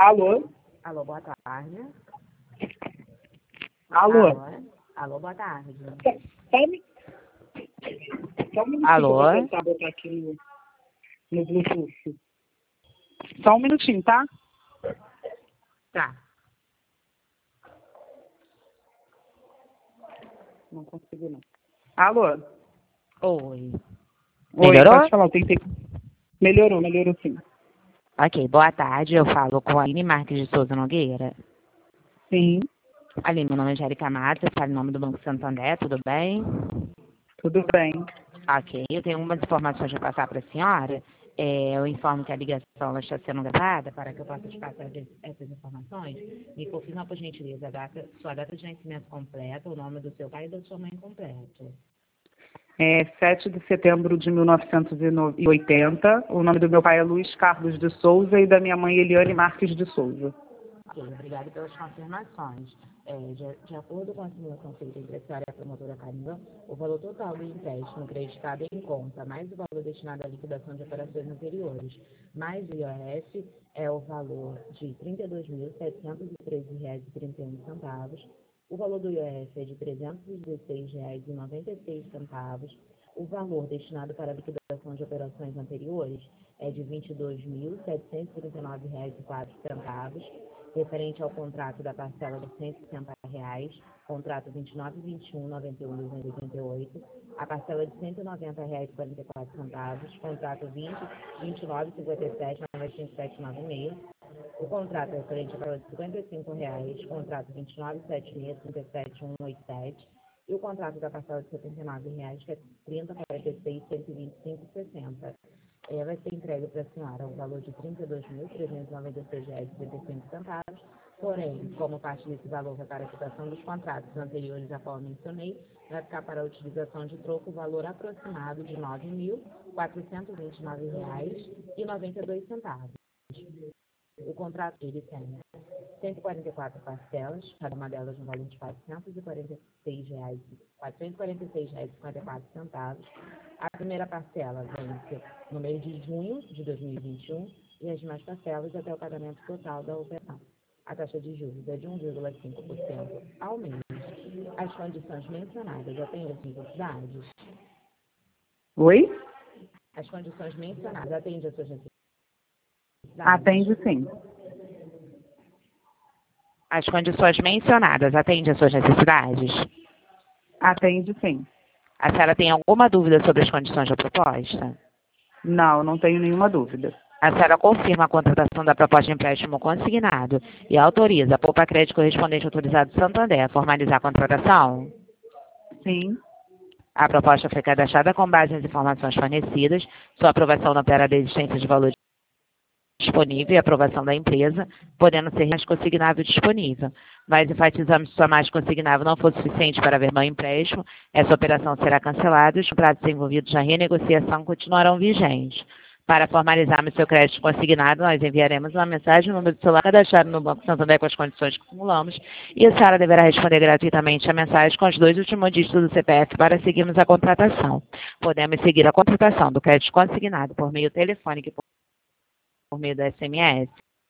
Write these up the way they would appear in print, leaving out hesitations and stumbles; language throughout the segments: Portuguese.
Alô? Alô, boa tarde. Alô? Alô, boa tarde. Só um minutinho Alô? que eu vou tentar botar aqui no Bluetooth. Só um minutinho, tá? Tá. Não consigo, não. Alô? Oi. Oi, Melhorou? pode falar. Melhorou sim. Ok, boa tarde. Eu falo com a Aline Marques de Souza Nogueira. Sim, Aline, meu nome é Angélica Matos, falo em nome do Banco Santander, tudo bem? tudo bem. Ok, eu tenho umas informações para passar para a senhora. Eu informo que a ligação ela está sendo gravada para que eu possa te passar essas informações. Me confirma, por gentileza, sua data de nascimento completa, o nome do seu pai e da sua mãe completo. 7 de setembro de 1980. O nome do meu pai é Luiz Carlos de Souza e da minha mãe Eliane Marques de Souza. Ok, obrigada pelas confirmações. De acordo com a simulação feita entre a senhora e a promotora Camila, o valor total do empréstimo creditado em conta, mais o valor destinado à liquidação de operações anteriores, mais o IOF, é o valor de R$ 32.713,31. O valor do IOF é de R$ 316,96. O valor destinado para a liquidação de operações anteriores é de R$ 22.739,04. Referente ao contrato da parcela de R$ 160, contrato 29.21.91.288, a parcela de R$ 190,44, contrato 29.57.957,96, o contrato referente à parcela de R$ 55, contrato 29.7637.187, e o contrato da parcela de R$ 79, que é 30.46.125,60. Vai ser entregue para a senhora o valor de R$ 32.396,35, porém, como parte desse valor vai para a quitação dos contratos anteriores a qual eu mencionei, vai ficar para a utilização de troco o valor aproximado de R$ 9.429,92. O contrato ele tem 144 parcelas, cada uma delas no valor de R$ 446,54. A primeira parcela vence no mês de junho de 2021 e as demais parcelas até o pagamento total da operação. A taxa de juros é de 1,5% ao mês. As condições mencionadas atendem às necessidades? Oi? As condições mencionadas atendem às suas necessidades? Atende sim. As condições mencionadas atendem às suas necessidades? Atende sim. A senhora tem alguma dúvida sobre as condições da proposta? Não tenho nenhuma dúvida. A senhora confirma a contratação da proposta de empréstimo consignado e autoriza a Poupa Crédito correspondente autorizado do Santander a formalizar a contratação? Sim. A proposta foi cadastrada com base nas informações fornecidas, sua aprovação não opera da existência de valor disponível e aprovação da empresa, podendo ser mais consignável disponível. Nós enfatizamos que se sua mais consignável não for suficiente para verbal empréstimo, essa operação será cancelada e os contratos envolvidos na renegociação continuarão vigentes. Para formalizarmos seu crédito consignado, nós enviaremos uma mensagem no número do celular cadastrado no Banco Santander com as condições que acumulamos e a senhora deverá responder gratuitamente a mensagem com os 2 últimos dígitos do CPF para seguirmos a contratação. Podemos seguir a contratação do crédito consignado por meio telefônico e por meio da SMS?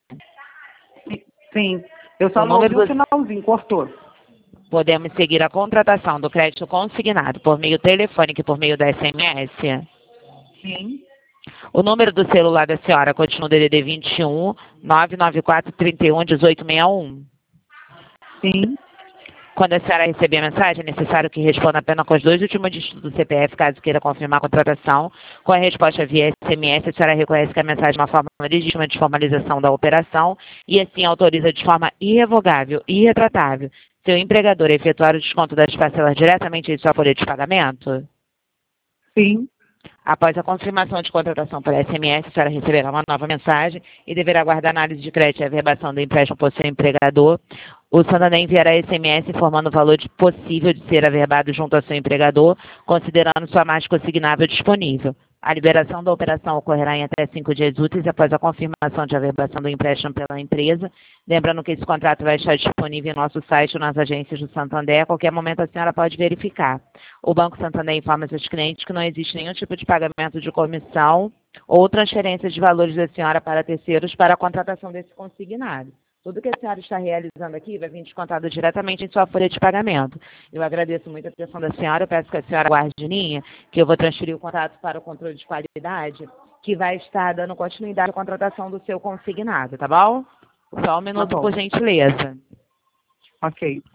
Sim. Eu só não ouvi o finalzinho, cortou. Podemos seguir a contratação do crédito consignado por meio telefônico e por meio da SMS? Sim. O número do celular da senhora continua o DDD 21 994 31 1861. Sim. Quando a senhora receber a mensagem, é necessário que responda apenas com os 2 últimos dígitos do CPF, caso queira confirmar a contratação. Com a resposta via SMS, a senhora reconhece que a mensagem é uma forma legítima de formalização da operação e assim autoriza de forma irrevogável e irretratável seu empregador a efetuar o desconto das parcelas diretamente em sua folha de pagamento? Sim. Após a confirmação de contratação por SMS, a senhora receberá uma nova mensagem e deverá aguardar análise de crédito e averbação do empréstimo por seu empregador. O Santander enviará SMS informando o valor possível de ser averbado junto ao seu empregador, considerando sua margem consignável disponível. A liberação da operação ocorrerá em até 5 dias úteis após a confirmação de averbação do empréstimo pela empresa. Lembrando que esse contrato vai estar disponível em nosso site ou nas agências do Santander. A qualquer momento a senhora pode verificar. O Banco Santander informa seus clientes que não existe nenhum tipo de pagamento de comissão ou transferência de valores da senhora para terceiros para a contratação desse consignado. Tudo que a senhora está realizando aqui vai vir descontado diretamente em sua folha de pagamento. Eu agradeço muito a atenção da senhora, eu peço que a senhora guarde de linha, que eu vou transferir o contato para o controle de qualidade, que vai estar dando continuidade à contratação do seu consignado, tá bom? Só um minuto, por gentileza. Ok.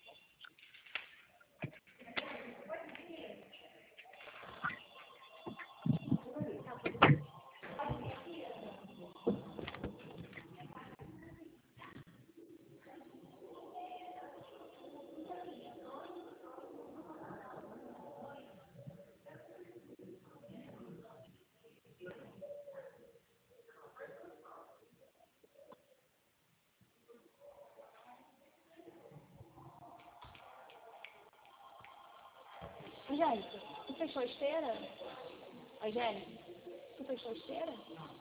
Angélica, tu fechou a esteira? Angélica, tu fechou a esteira?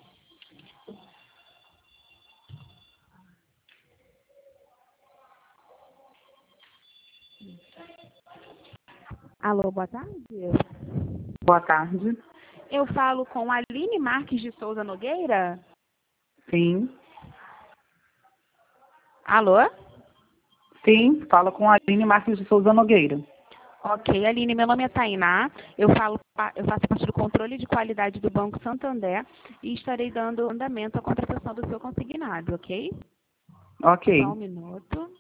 Alô, boa tarde. Boa tarde. Eu falo com a Aline Marques de Souza Nogueira? Sim. Alô? Sim, fala com a Aline Marques de Souza Nogueira. Ok, Aline, meu nome é Tainá, eu faço parte do controle de qualidade do Banco Santander e estarei dando andamento à contratação do seu consignado, ok? Ok. Só um minuto.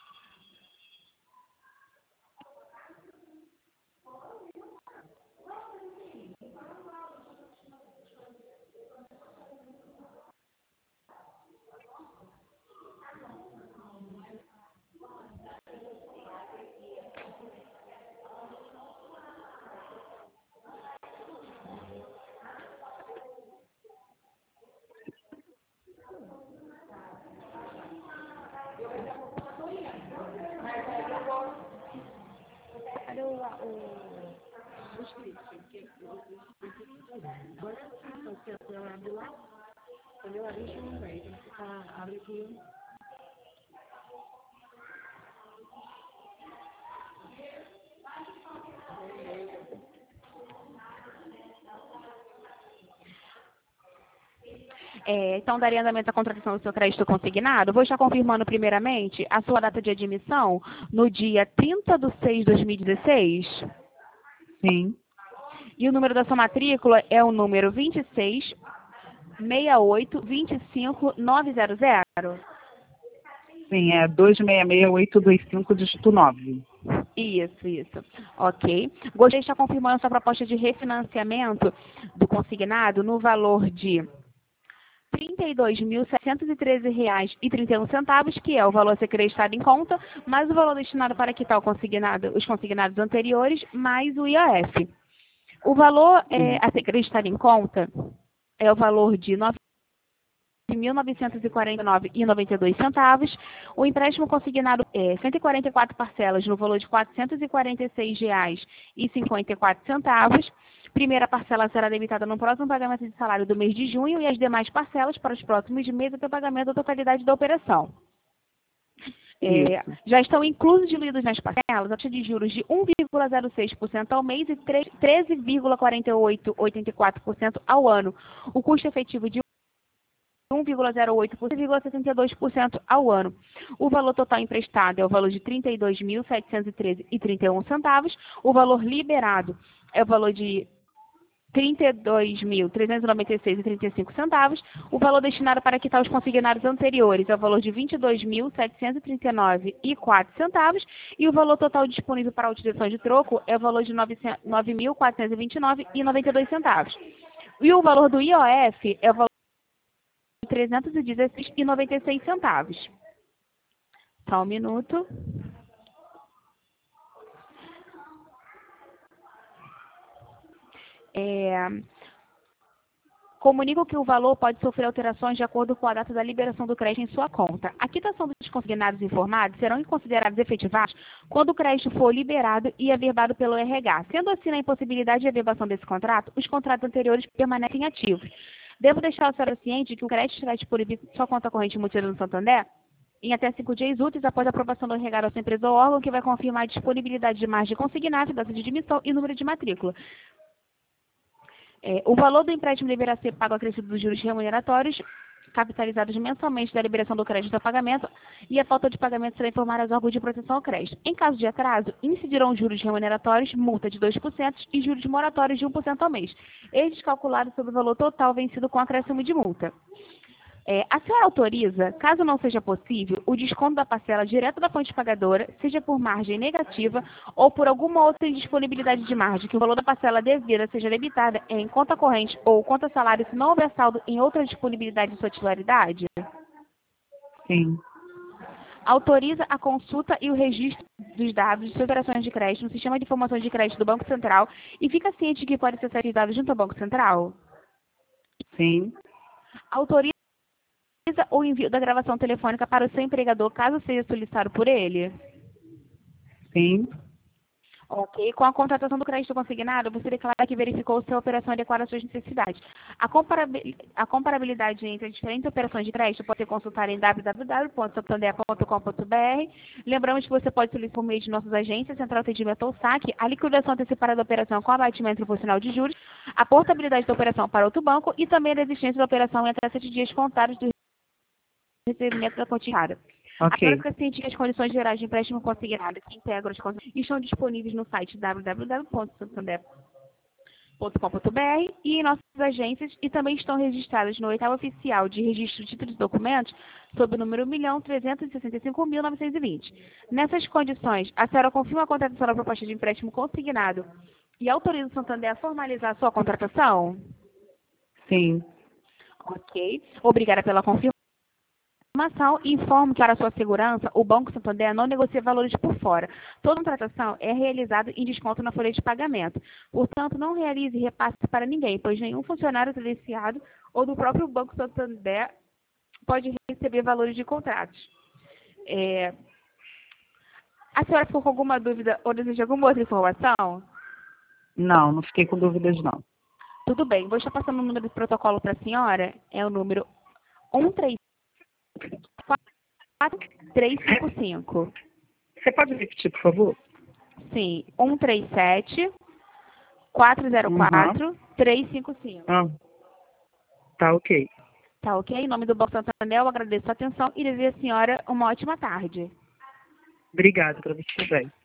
Cadê o script? Então, daria andamento à contratação do seu crédito consignado. Vou estar confirmando primeiramente a sua data de admissão no dia 30 de 6 de 2016. Sim. E o número da sua matrícula é o número 26 68 25 900. Sim, é 266-825, dígito 9. Isso. Ok. Gostaria de estar confirmando sua proposta de refinanciamento do consignado no valor de R$ 32.713,31, que é o valor a ser acreditado em conta, mais o valor destinado para quitar os consignados anteriores, mais o IOF. O valor a ser acreditado em conta é o valor de R$ 9.949,92. O empréstimo consignado é 144 parcelas no valor de R$ 446,54. Primeira parcela será debitada no próximo pagamento de salário do mês de junho e as demais parcelas para os próximos meses até o pagamento da totalidade da operação. Já estão inclusos diluídos nas parcelas a taxa de juros de 1,06% ao mês e 13,4884% ao ano. O custo efetivo de 1,08% e 0,72% ao ano. O valor total emprestado é o valor de R$ 32.713,31. O valor liberado é o valor de R$ 32.396,35. O valor destinado para quitar os consignados anteriores é o valor de R$ 22.739,04. E o valor total disponível para a utilização de troco é o valor de R$ 9.429,92. E o valor do IOF é o valor de R$ 316,96. Só um minuto. Comunico que o valor pode sofrer alterações de acordo com a data da liberação do crédito em sua conta. A quitação dos consignados informados serão considerados efetivados quando o crédito for liberado e averbado pelo RH. Sendo assim, na impossibilidade de averbação desse contrato, os contratos anteriores permanecem ativos. Devo deixar o senhor ciente que o crédito será disponível em sua conta corrente multida no Santander em até 5 dias úteis após a aprovação do RH da sua empresa ou órgão, que vai confirmar a disponibilidade de margem consignada, data de admissão e número de matrícula. O valor do empréstimo deverá ser pago acrescido dos juros remuneratórios, capitalizados mensalmente da liberação do crédito a pagamento, e a falta de pagamento será informada aos órgãos de proteção ao crédito. Em caso de atraso, incidirão juros remuneratórios, multa de 2% e juros moratórios de 1% ao mês, estes calculados sobre o valor total vencido com acréscimo de multa. A senhora autoriza, caso não seja possível, o desconto da parcela direto da fonte pagadora, seja por margem negativa ou por alguma outra indisponibilidade de margem, que o valor da parcela devida seja debitada em conta corrente ou conta salário se não houver saldo em outra disponibilidade de sua titularidade? Sim. Autoriza a consulta e o registro dos dados de suas operações de crédito no Sistema de Informações de Crédito do Banco Central e fica ciente de que pode ser solicitado junto ao Banco Central? Sim. Autoriza o envio da gravação telefônica para o seu empregador, caso seja solicitado por ele? Sim. Ok. Com a contratação do crédito consignado, você declara que verificou se a operação adequada às suas necessidades. A comparabilidade entre as diferentes operações de crédito pode ser consultada em www.santander.com.br. Lembramos que você pode solicitar por meio de nossas agências, Central Atendimento ou SAC, a liquidação antecipada da operação com abatimento proporcional de juros, a portabilidade da operação para outro banco e também a desistência da operação em até 7 dias contados do recebimento da quantia. Ok. Agora fica ciente que as condições gerais de empréstimo consignado que integram as contas estão disponíveis no site www.santander.com.br e em nossas agências e também estão registradas no oitavo oficial de registro de títulos e documentos sob o número 1.365.920. Nessas condições, a senhora confirma a contratação da proposta de empréstimo consignado e autoriza o Santander a formalizar a sua contratação? Sim. Ok. Obrigada pela confirmação. Informo que, para sua segurança, o Banco Santander não negocia valores por fora. Toda contratação é realizada em desconto na folha de pagamento. Portanto, não realize repasse para ninguém, pois nenhum funcionário credenciado ou do próprio Banco Santander pode receber valores de contratos. A senhora ficou com alguma dúvida ou deseja alguma outra informação? Não fiquei com dúvidas, não. Tudo bem. Vou estar passando o número do protocolo para a senhora. É o número 134-355. Você pode repetir, por favor? Sim, 137-404-355. Tá ok. Tá ok? Em nome do Banco Santander, eu agradeço a atenção e desejo à senhora uma ótima tarde. Obrigada para você também.